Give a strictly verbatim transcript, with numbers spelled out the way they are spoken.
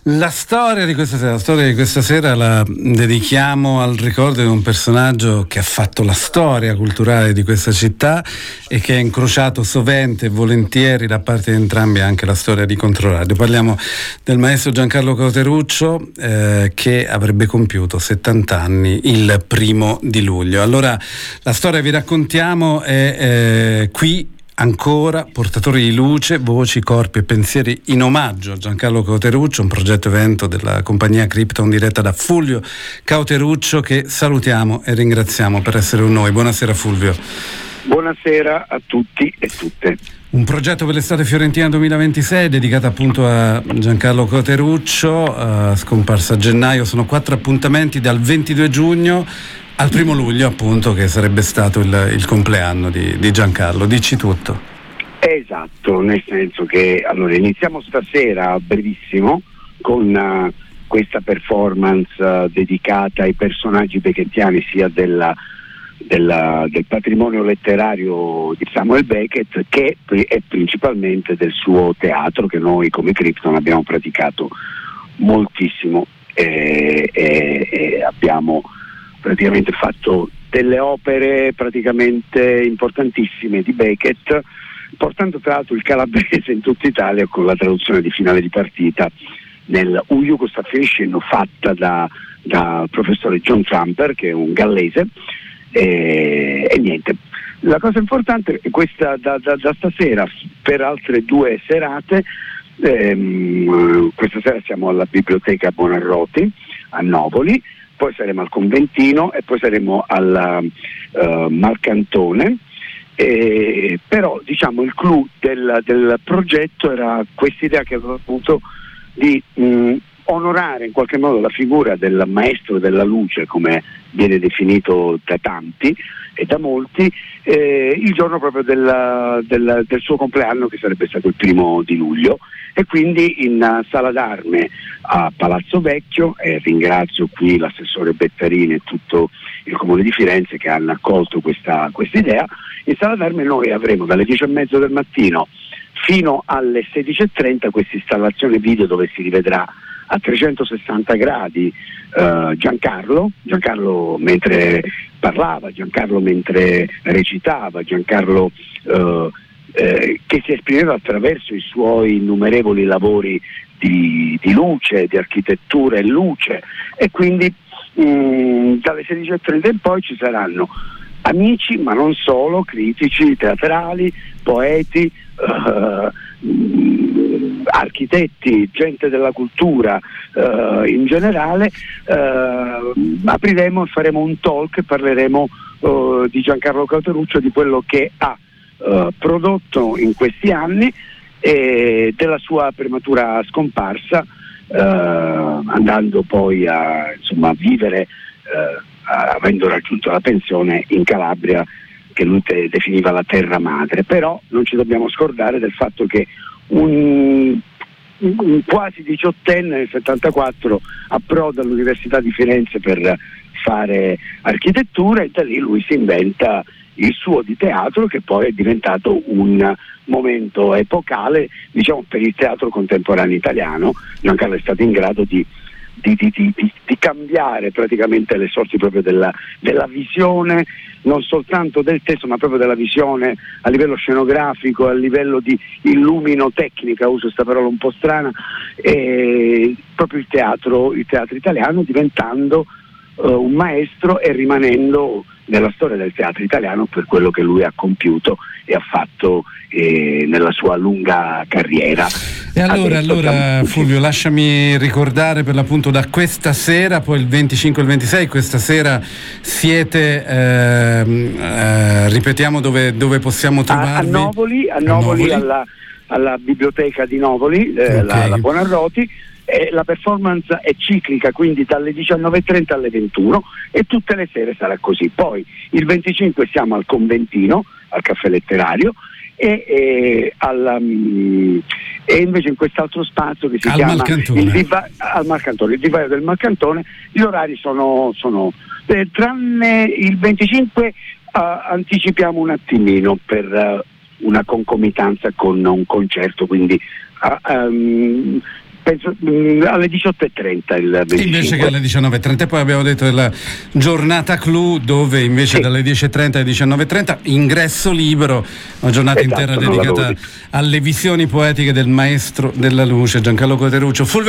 La storia di questa sera, la storia di questa sera la dedichiamo al ricordo di un personaggio che ha fatto la storia culturale di questa città e che ha incrociato sovente e volentieri da parte di entrambi anche la storia di Controradio. Parliamo del maestro Giancarlo Cauteruccio eh, che avrebbe compiuto settanta anni il primo di luglio. Allora la storia vi raccontiamo è eh, qui. Ancora portatori di luce, voci, corpi e pensieri in omaggio a Giancarlo Cauteruccio, un progetto evento della compagnia Krypton diretta da Fulvio Cauteruccio, che salutiamo e ringraziamo per essere con noi. Buonasera Fulvio. Buonasera a tutti e tutte. Un progetto per l'estate fiorentina duemilaventisei dedicato appunto a Giancarlo Cauteruccio, uh, scomparso a gennaio. Sono quattro appuntamenti dal ventidue giugno al primo luglio, appunto, che sarebbe stato il, il compleanno di, di Giancarlo. Dici tutto. Esatto, nel senso che allora iniziamo stasera brevissimo con uh, questa performance uh, dedicata ai personaggi beckettiani, sia della, della, del patrimonio letterario di Samuel Beckett che e principalmente del suo teatro, che noi come Krypton abbiamo praticato moltissimo e, e, e abbiamo praticamente fatto delle opere praticamente importantissime di Beckett, portando tra l'altro il calabrese in tutta Italia con la traduzione di Finale di partita nel Un Jugo sta finiscendo, fatta da, da professore John Trumper, che è un gallese, e, e niente. La cosa importante è che questa da, da, da stasera per altre due serate, ehm, questa sera siamo alla Biblioteca Buonarroti a Novoli, poi saremo al Conventino e poi saremo al uh, Marcantone, e, però diciamo il clou del, del progetto era quest'idea che avevo avuto di mh, onorare in qualche modo la figura del maestro della luce, come viene definito da tanti e da molti, eh, il giorno proprio del, del, del suo compleanno, che sarebbe stato il primo di luglio, e quindi in uh, Sala d'Arme a Palazzo Vecchio, e ringrazio qui l'assessore Bettarini e tutto il Comune di Firenze che hanno accolto questa idea. In Sala d'Arme noi avremo dalle dieci e mezza del mattino fino alle sedici e trenta questa installazione video dove si rivedrà a trecentosessanta gradi uh, Giancarlo, Giancarlo mentre parlava, Giancarlo mentre recitava, Giancarlo uh, eh, che si esprimeva attraverso i suoi innumerevoli lavori di, di luce, di architettura e luce, e quindi mh, dalle sedici e trenta in poi ci saranno amici, ma non solo, critici teatrali, poeti, uh, mh, architetti, gente della cultura uh, in generale. Uh, apriremo e faremo un talk, parleremo uh, di Giancarlo Cauteruccio, di quello che ha uh, prodotto in questi anni e della sua prematura scomparsa, uh, andando poi a, insomma, a vivere uh, avendo raggiunto la pensione in Calabria, che lui te- definiva la terra madre. Però non ci dobbiamo scordare del fatto che un, un quasi diciottenne nel settantaquattro approda all'Università di Firenze per fare architettura, e da lì lui si inventa il suo di teatro, che poi è diventato un momento epocale, diciamo, per il teatro contemporaneo italiano. Giancarlo è stato in grado di Di, di, di, di cambiare praticamente le sorti proprio della, della visione, non soltanto del testo, ma proprio della visione a livello scenografico, a livello di illuminotecnica, uso questa parola un po' strana, e proprio il teatro, il teatro italiano, diventando uh, un maestro e rimanendo nella storia del teatro italiano per quello che lui ha compiuto e ha fatto eh, nella sua lunga carriera. E allora, Adesso allora siamo... Fulvio, lasciami ricordare per l'appunto da questa sera, poi il venticinque e il ventisei, questa sera siete, eh, eh, ripetiamo dove, dove possiamo trovarvi? A, a Novoli, a, a Novoli, Novoli. Alla, alla biblioteca di Novoli, eh, Okay. la, la Buonarroti. E la performance è ciclica, quindi dalle diciannove e trenta alle ventuno, e tutte le sere sarà così. Poi il venticinque siamo al Conventino, al Caffè Letterario, e, e, al, um, e invece in quest'altro spazio che si al chiama Marcantone. il Diva- al Marcantone, il Divario del Marcantone. Gli orari sono, sono eh, tranne il venticinque uh, anticipiamo un attimino per uh, una concomitanza con un concerto, quindi uh, um, Penso, mh, alle diciotto e trenta il venticinque. Invece che alle diciannove e trenta. E poi abbiamo detto della giornata clou, dove invece sì. dalle dieci e trenta alle diciannove e trenta ingresso libero, una giornata esatto, intera dedicata alle visioni poetiche del maestro della luce Giancarlo Coteruccio. Fulvio